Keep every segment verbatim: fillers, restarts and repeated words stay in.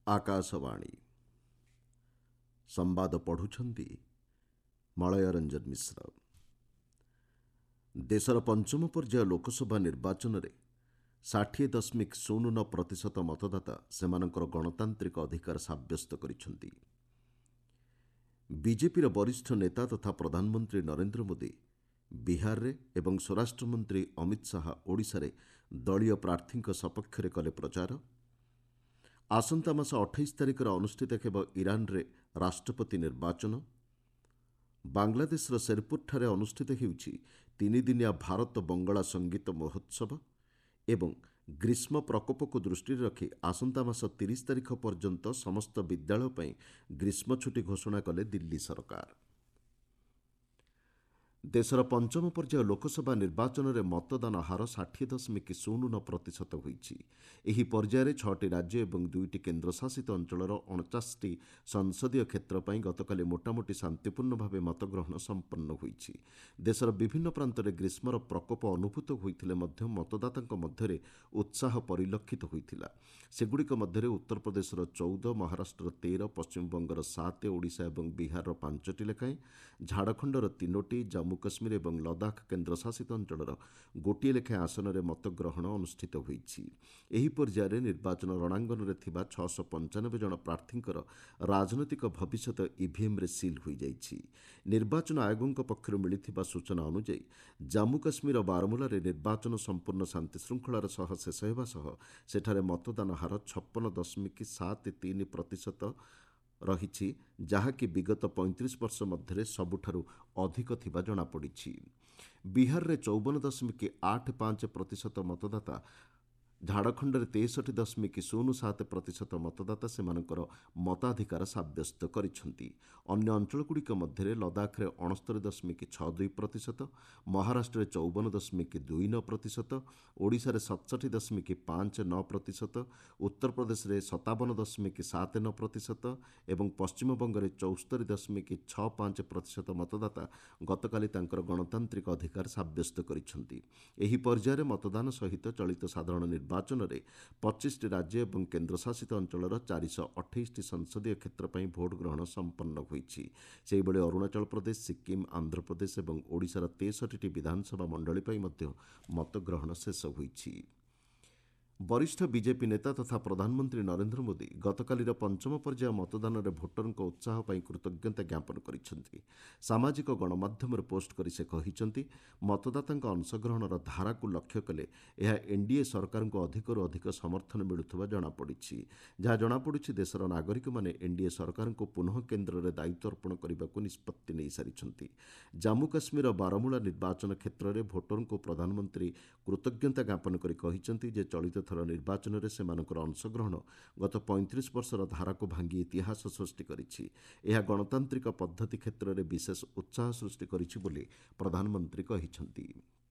आकाशवाणी संवाद पढ़ुछंती मलय रंजन मिश्र। देशर पंचम पर्याय लोकसभा निर्वाचन में षाठी दशमिक शून्य नौ प्रतिशत मतदाता सेमानंकर गणतांत्रिक अधिकार साब्यस्त करिसेंती। बीजेपीर वरिष्ठ नेता तथा प्रधानमंत्री नरेंद्र मोदी बिहार रे एवं स्वराष्ट्र मंत्री अमित शाह ओडिशा रे दलीय प्रार्थी सपक्ष कले प्रचार। आसंता मास अठाईस तारिख अनुष्ठित हेब ईरान रे राष्ट्रपति निर्वाचन। बांग्लादेशर शेरपुर अनुष्ठित हेउछि तीन दिनिया भारत बंगाला संगीत महोत्सव एवं ग्रीष्म प्रकोप को दृष्टि रखी आसंता मास तीस तारिख पर्यंत समस्त विद्यालय पर ग्रीष्म छुट्टी घोषणा कले दिल्ली सरकार। देशर पंचम पर्याय लोकसभा निर्वाचन में मतदान हार षाठी दशमिक शून्य नौ प्रतिशत होईछि। एही पर्यायर छटी राज्य और दुईटी केन्द्रशासित अंचलर अणचाश संसदीय क्षेत्र पर गतकाली मोटामोटी शांतिपूर्ण भाव मतग्रहण संपन्न होईछि। देशर विभिन्न प्रांत में ग्रीष्मर प्रकोप अनुभूत होइथिले मध्य मतदातांक मध्यरे उत्साह परिलक्षित होइथिला। सेगुड़िक मध्यरे उत्तर प्रदेशर चौदह, महाराष्ट्र तेरह, पश्चिमबंगर सात, ओडिशा और बिहार पांचटी लेखाएं, झाड़खंडर तीनोटी, जम्मू कश्मीर और लद्दाख केन्द्रशासित अंचलर गोटे लेखाएं आसन में मतग्रहण अनुष्ठित होईछि। एही पर्यायर निर्वाचन रणांगन में थिबा छह सौ पंचानबे जन प्रार्थींकर राजनैतिक भविष्यत ईवीएम रे सील हो जाइछि। निर्वाचन आयोगों पक्षर मिलिथिबा सूचना अनुसार जम्मू कश्मीर बारमूला रे निर्वाचन संपूर्ण शांति श्रृंखलार सह शेष हेबा सह सेठारे मतदान हार छप्पन दशमिक सात तीन प्रतिशत रही, जहाँकि विगत पैंतीस वर्ष मध्य सबुठारु अधिक थिबा जनापड़ी। बिहार में चौवन दशमिक आठ पांच प्रतिशत मतदाता, झाड़खंड में तेसठी दशमिक शून्य सात प्रतिशत मतदाता सेमानकर मताधिकार साब्यस्त करिसेंती। अन्य अंचलगुड़िक मध्य लद्दाख में अणस्तरी दशमिक छः दुई प्रतिशत, महाराष्ट्र में चौवन दशमिक दुई नौ प्रतिशत, ओडिशा रे सतसठी दशमिक पांच नौ प्रतिशत, उत्तर प्रदेश में सतावन दशमिक सात नौ प्रतिशत और पश्चिमबंग में चौस्तरी दशमिक छः पांच प्रतिशत मतदाता गतकाली तांकर गणतांत्रिक अधिकार साब्यस्त करिसेंती। एही पर्यायर मतदान सहित चलित साधारण निर्वाचन निर्वाचन पच्चीस राज्य और केन्द्रशासित अंचलर चार सौ अठाईस संसदीय क्षेत्र पर भोट ग्रहण संपन्न होईछि। सेहि बेले अरुणाचल प्रदेश, सिक्किम, आंध्र प्रदेश और ओडिशार तेसठी विधानसभा मंडली पर मध्य मतग्रहण शेष होईछि। वरिष्ठ बीजेपी नेता तथा प्रधानमंत्री नरेंद्र मोदी गतकालीर पंचम पर्याय मतदान में भोटरଙ୍କ उत्साह पर कृतज्ञता ज्ञापन करिसेंति। सामाजिक गणमाध्यम पोस्ट करी से कहिसेंति मतदातांक अंशग्रहणर धारा को लक्ष्य कले यह एनडीए सरकार को अधिकरू अधिक समर्थन मिलुवा जनापड़ी। जहाँ जनापड़ी देशर नागरिक माने एनडीए सरकार को पुनः केन्द्र में दायित्व अर्पण करने को निष्पत्ति नहीं सारी। जम्मू काश्मीर बारमूला निर्वाचन क्षेत्र में भोटर को प्रधानमंत्री कृतज्ञता ज्ञापन कर कहिसेंति जे चलित थर निर्वाचन में सेमानकर अंशग्रहण गत पैंतीस वर्षर धारा को भांगी इतिहास सृष्टि करिछि। यह गणतांत्रिक पद्धति क्षेत्र में विशेष उत्साह सृष्टि करिछि बोली प्रधानमंत्री कहिसेंति।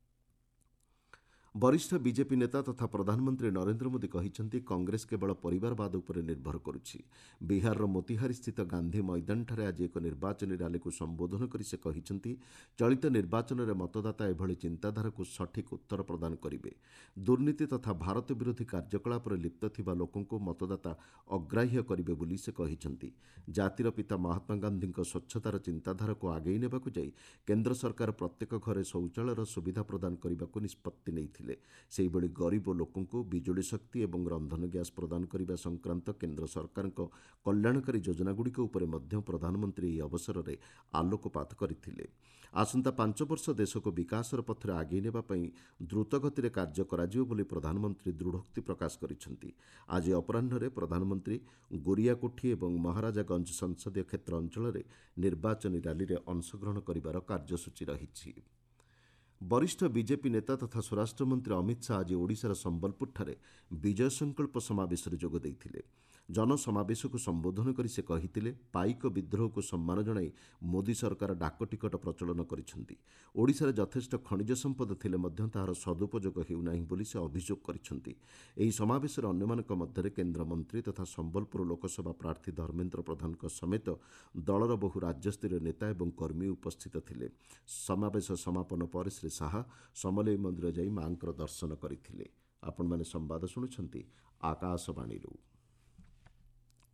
वरिष्ठ बीजेपी नेता तथा प्रधानमंत्री नरेंद्र मोदी कहिसेंति कांग्रेस केवल परिवारवाद उपर निर्भर करुछि। बिहार मोतिहारी स्थित गांधी मैदान ठारे आज एक निर्वाचनी रैली को संबोधन करी से कहिसेंति चलित निर्वाचन में मतदाता एभली चिंताधारा को सठिक उत्तर प्रदान करिवे। दुर्नीति तथा भारत विरोधी कार्यकलाप लिप्त थिबा लोकों को मतदाता अग्राह्य करिवे बोली से कहिसेंति। जातिर पिता महात्मा गांधी स्वच्छतार चिंताधारा को आगेई नेबाकु जाई केंद्र सरकार प्रत्येक घरे शौचालयर सुविधा प्रदान करने को निष्पत्ति नहीं। से गरीब लोकों को बिजुली शक्ति और रंधन गैस प्रदान करने संक्रांत केंद्र सरकार कल्याणकारी योजनागुड़िक उपर मध्य प्रधानमंत्री यह अवसर में आलोकपात करथिले। आसंता पांच वर्ष देश को विकासर पथर आगे नेबापई द्रुत गति कार्य कराजियो बोली प्रधानमंत्री दृढ़ोक्ति प्रकाश करिसेंति। आज अपराह्न प्रधानमंत्री गोरियाकोठी और महाराजागंज संसदीय क्षेत्र अंचल में निर्वाचनी रैली में अंशग्रहण करिबार कार्यसूची रहिछि। वरिष्ठ बीजेपी नेता तथा स्वराष्ट्र मंत्री अमित शाह आज ओडिशार संबलपुर विजय संकल्प समावेश जोग देइथिले। जनसमावेश को संबोधन करी से कहिथिले पाइक विद्रोह को सम्मान जणाई मोदी सरकार डाक टिकट प्रचलन करिसेंति। ओडिशार यथेष्ट खनिज संपद थिले मध्य ताहार सदुपयोग हेउनाही बोली से अभियोग करिसेंति। एही समावेश अन्यमानक मध्य केन्द्र मंत्री तथा संबलपुर लोकसभा प्रार्थी धर्मेन्द्र प्रधान समेत दलर बहु राज्यस्तरीय नेता और कर्मी उपस्थित थिले। समावेश समापन पर श्री शाह समलेई मंदिर जाई मांकर दर्शन करथिले। आपण माने संवाद शुणुछंती आकाशवाणी।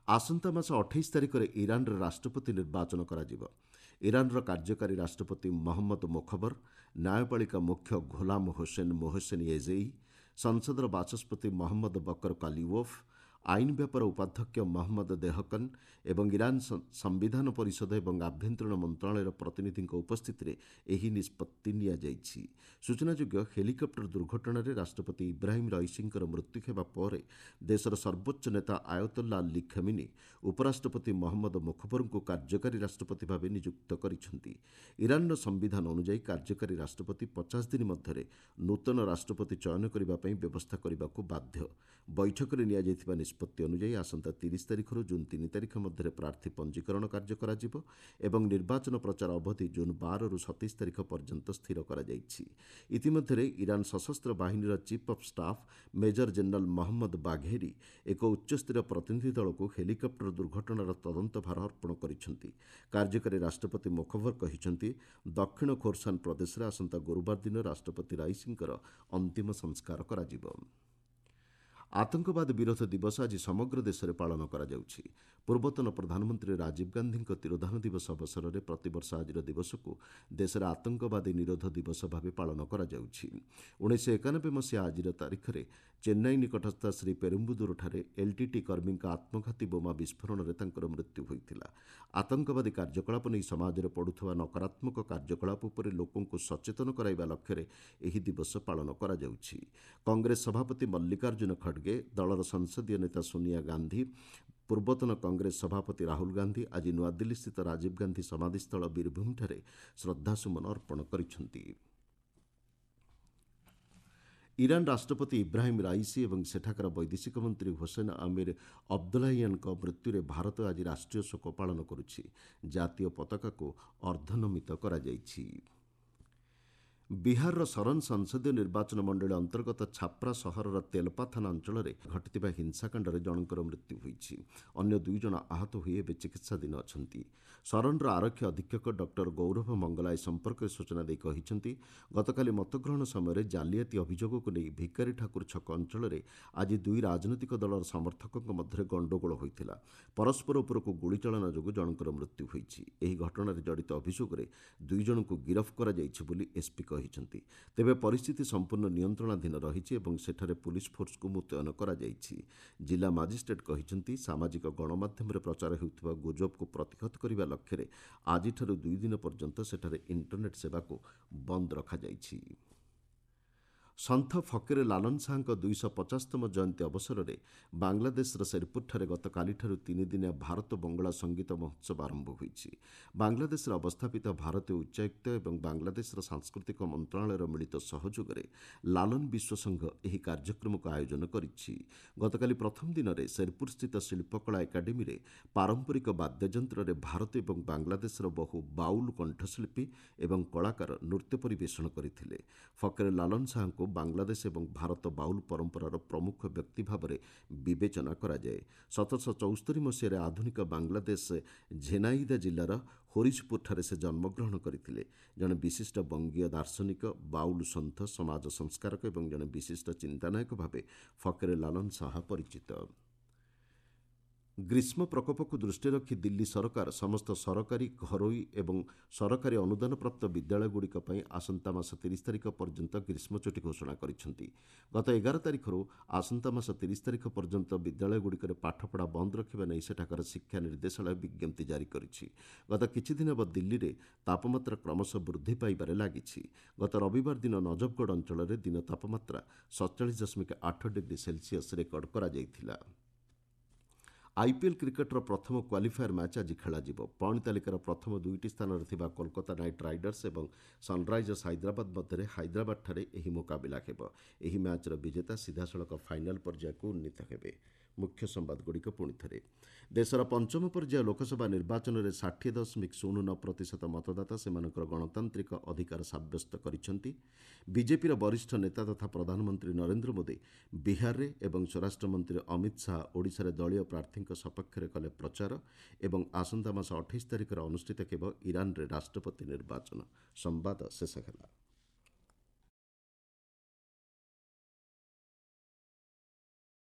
ଆସନ୍ତା ମାସ ଅଠେଇଶ ତାରିଖରେ ଇରାନରେ ରାଷ୍ଟ୍ରପତି ନିର୍ବାଚନ କରାଯିବ। ଇରାନର କାର୍ଯ୍ୟକାରୀ ରାଷ୍ଟ୍ରପତି ମହମ୍ମଦ ମୋଖବର, ନ୍ୟାୟପାଳିକା ମୁଖ୍ୟ ଘୋଲାମ ହୋସେନ ମୋହସେନ ଏଜେଇ, ସଂସଦର ବାଚସ୍ପତି ମହମ୍ମଦ ବକର କାଲିୱୋଫ, ଆଇନ ବ୍ୟାପାର ଉପାଧ୍ୟକ୍ଷ ମହମ୍ମଦ ଦେହକନ ଏବଂ ଇରାନ ସମ୍ବିଧାନ ପରିଷଦ ଏବଂ ଆଭ୍ୟନ୍ତରୀଣ ମନ୍ତ୍ରଣାଳୟର ପ୍ରତିନିଧିଙ୍କ ଉପସ୍ଥିତିରେ ଏହି ନିଷ୍ପତ୍ତି ନିଆଯାଇଛି। ସୂଚନାଯୋଗ୍ୟ, ହେଲିକପ୍ଟର ଦୁର୍ଘଟଣାରେ ରାଷ୍ଟ୍ରପତି ଇବ୍ରାହିମ ରଇସିଙ୍କର ମୃତ୍ୟୁ ହେବା ପରେ ଦେଶର ସର୍ବୋଚ୍ଚ ନେତା ଆୟତୋଲ୍ଲା ଅଲ୍ଲୀ ଖମେନି ଉପରାଷ୍ଟ୍ରପତି ମହମ୍ମଦ ମୋଖବରଙ୍କୁ କାର୍ଯ୍ୟକାରୀ ରାଷ୍ଟ୍ରପତି ଭାବେ ନିଯୁକ୍ତ କରିଛନ୍ତି। ଇରାନର ସମ୍ବିଧାନ ଅନୁଯାୟୀ କାର୍ଯ୍ୟକାରୀ ରାଷ୍ଟ୍ରପତି ପଚାଶ ଦିନ ମଧ୍ୟରେ ନୂତନ ରାଷ୍ଟ୍ରପତି ଚୟନ କରିବା ପାଇଁ ବ୍ୟବସ୍ଥା କରିବାକୁ ବାଧ୍ୟ। ବୈଠକରେ ନିଆଯାଇଥିବା ନିଷ୍ପତ୍ତି ଅନୁଯାୟୀ ଆସନ୍ତା ତିରିଶ ତାରିଖରୁ ଜୁନ୍ ତିନି ତାରିଖ ମଧ୍ୟରେ ପ୍ରାର୍ଥୀ ପଞ୍ଜୀକରଣ କାର୍ଯ୍ୟ କରାଯିବ ଏବଂ ନିର୍ବାଚନ ପ୍ରଚାର ଅବଧି ଜୁନ୍ ବାରରୁ ସତେଇଶ ତାରିଖ ପର୍ଯ୍ୟନ୍ତ ସ୍ଥିର କରାଯାଇଛି। ଇତିମଧ୍ୟରେ ଇରାନ ସଶସ୍ତ୍ର ବାହିନୀର chief of staff major general Mohammad Bagheri ଏକ ଉଚ୍ଚସ୍ତରୀୟ ପ୍ରତିନିଧି ଦଳକୁ ହେଲିକପ୍ଟର ଦୁର୍ଘଟଣାର ତଦନ୍ତ ଭାର ଅର୍ପଣ କରିଛନ୍ତି। କାର୍ଯ୍ୟକାରୀ ରାଷ୍ଟ୍ରପତି ମୋଖବର କହିଛନ୍ତି, ଦକ୍ଷିଣ ଖୋରସାନ ପ୍ରଦେଶରେ ଆସନ୍ତା ଗୁରୁବାର ଦିନ ରାଷ୍ଟ୍ରପତି ରାଇସିଙ୍କର ଅନ୍ତିମ ସଂସ୍କାର କରାଯିବ। ଆତଙ୍କବାଦ ବିରୋଧ ଦିବସ ଆଜି ସମଗ୍ର ଦେଶରେ ପାଳନ କରାଯାଉଛି। ପୂର୍ବତନ ପ୍ରଧାନମନ୍ତ୍ରୀ ରାଜୀବ ଗାନ୍ଧୀଙ୍କ ତିରୋଧାନ ଦିବସ ଅବସରରେ ପ୍ରତିବର୍ଷ ଆଜିର ଦିବସକୁ ଦେଶରେ ଆତଙ୍କବାଦୀ ନିରୋଧ ଦିବସ ଭାବେ ପାଳନ କରାଯାଉଛି। ଉଣେଇଶହ ଏକାନବେ ମସିହା ଆଜିର ତାରିଖରେ ଚେନ୍ନାଇ ନିକଟସ୍ଥ ଶ୍ରୀ ପେରୁମ୍ବୁଦୁରଠାରେ ଏଲ୍ଟିଟି କର୍ମୀଙ୍କ ଆତ୍ମଘାତୀ ବୋମା ବିସ୍ଫୋରଣରେ ତାଙ୍କର ମୃତ୍ୟୁ ହୋଇଥିଲା। ଆତଙ୍କବାଦୀ କାର୍ଯ୍ୟକଳାପ ନେଇ ସମାଜରେ ପଡ଼ୁଥିବା ନକାରାତ୍ମକ କାର୍ଯ୍ୟକଳାପ ଉପରେ ଲୋକଙ୍କୁ ସଚେତନ କରାଇବା ଲକ୍ଷ୍ୟରେ ଏହି ଦିବସ ପାଳନ କରାଯାଉଛି। କଂଗ୍ରେସ ସଭାପତି ମଲ୍ଲିକାର୍ଜୁନ ଖଡଗେ, ଦଳର ସଂସଦୀୟ ନେତା ସୋନିଆ ଗାନ୍ଧୀ, ପୂର୍ବତନ କଂଗ୍ରେସ ସଭାପତି ରାହୁଲ ଗାନ୍ଧୀ ଆଜି ନୂଆଦିଲ୍ଲୀସ୍ଥିତ ରାଜୀବ ଗାନ୍ଧୀ ସମାଧିସ୍ଥଳ ବୀରଭୂମଠାରେ ଶ୍ରଦ୍ଧାସୁମନ ଅର୍ପଣ କରିଛନ୍ତି। ଇରାନ ରାଷ୍ଟ୍ରପତି ଇବ୍ରାହିମ ରାଇସି ଏବଂ ସେଠାକାର ବୈଦେଶିକ ମନ୍ତ୍ରୀ ହୋସେନ ଅମିର ଅବଦୁଲ୍ଲାହିଆନଙ୍କ ମୃତ୍ୟୁରେ ଭାରତ ଆଜି ରାଷ୍ଟ୍ରୀୟ ଶୋକ ପାଳନ କରୁଛି। ଜାତୀୟ ପତାକାକୁ ଅର୍ଦ୍ଧନମିତ କରାଯାଇଛି। ବିହାରର ସରନ ସଂସଦୀୟ ନିର୍ବାଚନ ମଣ୍ଡଳୀ ଅନ୍ତର୍ଗତ ଛାପ୍ରା ସହରର ତେଲପା ଥାନା ଅଞ୍ଚଳରେ ଘଟିଥିବା ହିଂସାକାଣ୍ଡରେ ଜଣଙ୍କର ମୃତ୍ୟୁ ହୋଇଛି। ଅନ୍ୟ ଦୁଇ ଜଣ ଆହତ ହୋଇ ଏବେ ଚିକିତ୍ସାଧୀନ ଅଛନ୍ତି। ସରନର ଆରକ୍ଷୀ ଅଧୀକ୍ଷକ ଡକ୍ଟର ଗୌରଭ ମଙ୍ଗଲା ଏ ସମ୍ପର୍କରେ ସୂଚନା ଦେଇ କହିଛନ୍ତି, ଗତକାଲି ମତଗ୍ରହଣ ସମୟରେ ଜାଲିଆତି ଅଭିଯୋଗକୁ ନେଇ ଭିକାରୀ ଠାକୁର ଛକ ଅଞ୍ଚଳରେ ଆଜି ଦୁଇ ରାଜନୈତିକ ଦଳର ସମର୍ଥକଙ୍କ ମଧ୍ୟରେ ଗଣ୍ଡଗୋଳ ହୋଇଥିଲା। ପରସ୍ପର ଉପରକୁ ଗୁଳିଚାଳନା ଯୋଗୁଁ ଜଣଙ୍କର ମୃତ୍ୟୁ ହୋଇଛି। ଏହି ଘଟଣାରେ ଜଡ଼ିତ ଅଭିଯୋଗରେ ଦୁଇ ଜଣଙ୍କୁ ଗିରଫ କରାଯାଇଛି ବୋଲି ଏସ୍ପି କହିଛନ୍ତି। ତେବେ ପରିସ୍ଥିତି ସମ୍ପୂର୍ଣ୍ଣ ନିୟନ୍ତ୍ରଣାଧୀନ ରହିଛି ଏବଂ ସେଠାରେ ପୁଲିସ ଫୋର୍ସକୁ ମୁତୟନ କରାଯାଇଛି। ଜିଲ୍ଲା ମାଜିଷ୍ଟ୍ରେଟ୍ କହିଛନ୍ତି, ସାମାଜିକ ଗଣମାଧ୍ୟମରେ ପ୍ରଚାର ହେଉଥିବା ଗୁଜବକୁ ପ୍ରତିହତ କରିବା ଲକ୍ଷ୍ୟରେ ଆଜିଠାରୁ ଦୁଇ ଦିନ ପର୍ଯ୍ୟନ୍ତ ସେଠାରେ ଇଣ୍ଟରନେଟ୍ ସେବାକୁ ବନ୍ଦ ରଖାଯାଇଛି। ସନ୍ଥ ଫକୀର ଲାଲନ ଶାହଙ୍କ ଦୁଇଶହ ପଚାଶତମ ଜୟନ୍ତୀ ଅବସରରେ ବାଂଲାଦେଶର ଶେରପୁରଠାରେ ଗତକାଲିଠାରୁ ତିନିଦିନିଆ ଭାରତ ବଙ୍ଗଳା ସଙ୍ଗୀତ ମହୋତ୍ସବ ଆରମ୍ଭ ହୋଇଛି। ବାଂଲାଦେଶରେ ଅବସ୍ଥାପିତ ଭାରତୀୟ ଉଚ୍ଚାୟୁକ୍ତ ଏବଂ ବାଂଲାଦେଶର ସାଂସ୍କୃତିକ ମନ୍ତ୍ରଣାଳୟର ମିଳିତ ସହଯୋଗରେ ଲାଲନ ବିଶ୍ୱସଂଘ ଏହି କାର୍ଯ୍ୟକ୍ରମକୁ ଆୟୋଜନ କରିଛି। ଗତକାଲି ପ୍ରଥମ ଦିନରେ ଶେରପୁରସ୍ଥିତ ଶିଳ୍ପକଳା ଏକାଡେମୀରେ ପାରମ୍ପରିକ ବାଦ୍ୟଯନ୍ତ୍ରରେ ଭାରତ ଏବଂ ବାଂଲାଦେଶର ବହୁ ବାଉଲ କଣ୍ଠଶିଳ୍ପୀ ଏବଂ କଳାକାର ନୃତ୍ୟ ପରିବେଷଣ କରିଥିଲେ। ଫକୀର ଲାଲନ ଶାହଙ୍କୁ ବାଂଲାଦେଶ ଏବଂ ଭାରତ ବାଉଲ ପରମ୍ପରାର ପ୍ରମୁଖ ବ୍ୟକ୍ତି ଭାବରେ ବିବେଚନା କରାଯାଏ। ସତରଶହ ଚଉସ୍ତରୀ ମସିହାରେ ଆଧୁନିକ ବାଂଲାଦେଶ ଝେନାଇଦା ଜିଲ୍ଲାର ହରିଶପୁରଠାରେ ସେ ଜନ୍ମଗ୍ରହଣ କରିଥିଲେ। ଜଣେ ବିଶିଷ୍ଟ ବଙ୍ଗୀୟ ଦାର୍ଶନିକ, ବାଉଲ ସନ୍ଥ, ସମାଜ ସଂସ୍କାରକ ଏବଂ ଜଣେ ବିଶିଷ୍ଟ ଚିନ୍ତାନାୟକ ଭାବେ ଫକୀର ଲାଲନ ଶାହ ପରିଚିତ। ଗ୍ରୀଷ୍ମ ପ୍ରକୋପକୁ ଦୃଷ୍ଟିରେ ରଖି ଦିଲ୍ଲୀ ସରକାର ସମସ୍ତ ସରକାରୀ, ଘରୋଇ ଏବଂ ସରକାରୀ ଅନୁଦାନପ୍ରାପ୍ତ ବିଦ୍ୟାଳୟଗୁଡ଼ିକ ପାଇଁ ଆସନ୍ତା ମାସ ତିରିଶ ତାରିଖ ପର୍ଯ୍ୟନ୍ତ ଗ୍ରୀଷ୍ମଛୁଟି ଘୋଷଣା କରିଛନ୍ତି। ଗତ ଏଗାର ତାରିଖରୁ ଆସନ୍ତା ମାସ ତିରିଶ ତାରିଖ ପର୍ଯ୍ୟନ୍ତ ବିଦ୍ୟାଳୟଗୁଡ଼ିକରେ ପାଠପଢ଼ା ବନ୍ଦ ରଖିବା ନେଇ ସେଠାକାର ଶିକ୍ଷା ନିର୍ଦ୍ଦେଶାଳୟ ବିଜ୍ଞପ୍ତି ଜାରି କରିଛି। ଗତ କିଛିଦିନ ହେବ ଦିଲ୍ଲୀରେ ତାପମାତ୍ରା କ୍ରମଶଃ ବୃଦ୍ଧି ପାଇବାରେ ଲାଗିଛି। ଗତ ରବିବାର ଦିନ ନଜଫଗଡ଼ ଅଞ୍ଚଳରେ ଦିନ ତାପମାତ୍ରା ସତଚାଳିଶ ଦଶମିକ ଆଠ ଡିଗ୍ରୀ ସେଲ୍ସିୟସ୍ ରେକର୍ଡ କରାଯାଇଥିଲା। ଆଇପିଏଲ୍ କ୍ରିକେଟର ପ୍ରଥମ କ୍ୱାଲିଫାୟାର ମ୍ୟାଚ୍ ଆଜି ଖେଳାଯିବ। ପଏଣ୍ଟ ତାଲିକାର ପ୍ରଥମ ଦୁଇଟି ସ୍ଥାନରେ ଥିବା କୋଲକାତା ନାଇଟ୍ ରାଇଡର୍ସ ଏବଂ ସନ୍ରାଇଜର୍ସ ହାଇଦ୍ରାବାଦ ମଧ୍ୟରେ ହାଇଦ୍ରାବାଦଠାରେ ଏହି ମୁକାବିଲା ହେବ। ଏହି ମ୍ୟାଚ୍ର ବିଜେତା ସିଧାସଳଖ ଫାଇନାଲ୍ ପର୍ଯ୍ୟାୟକୁ ଉନ୍ନୀତ ହେବେ। ମୁଖ୍ୟ ସମ୍ବାଦଗୁଡ଼ିକ ପୁଣିଥରେ। ଦେଶର ପଞ୍ଚମ ପର୍ଯ୍ୟାୟ ଲୋକସଭା ନିର୍ବାଚନରେ ଷାଠିଏ ଦଶମିକ ଶୂନ ନଅ ପ୍ରତିଶତ ମତଦାତା ସେମାନଙ୍କର ଗଣତାନ୍ତ୍ରିକ ଅଧିକାର ସାବ୍ୟସ୍ତ କରିଛନ୍ତି। ବିଜେପିର ବରିଷ୍ଠ ନେତା ତଥା ପ୍ରଧାନମନ୍ତ୍ରୀ ନରେନ୍ଦ୍ର ମୋଦି ବିହାରରେ ଏବଂ ସ୍ୱରାଷ୍ଟ୍ରମନ୍ତ୍ରୀ ଅମିତ ଶାହା ଓଡ଼ିଶାରେ ଦଳୀୟ ପ୍ରାର୍ଥୀଙ୍କ ସପକ୍ଷରେ କଲେ ପ୍ରଚାର ଏବଂ ଆସନ୍ତା ମାସ ଅଠେଇଶ ତାରିଖରେ ଅନୁଷ୍ଠିତ ହେବ ଇରାନରେ ରାଷ୍ଟ୍ରପତି ନିର୍ବାଚନ। ସମ୍ବାଦ ଶେଷ ହେଲା।